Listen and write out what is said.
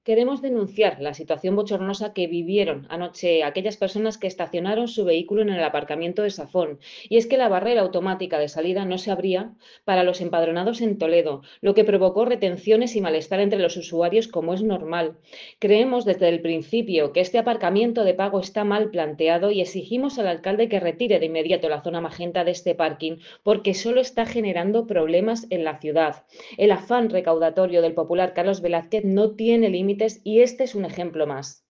Queremos denunciar la situación bochornosa que vivieron anoche aquellas personas que estacionaron su vehículo en el aparcamiento de Safón. Y es que la barrera automática de salida no se abría para los empadronados en Toledo, lo que provocó retenciones y malestar entre los usuarios como es normal. Creemos desde el principio que este aparcamiento de pago está mal planteado y exigimos al alcalde que retire de inmediato la zona magenta de este parking porque solo está generando problemas en la ciudad. El afán recaudatorio del popular Carlos Velázquez no tiene límites y este es un ejemplo más.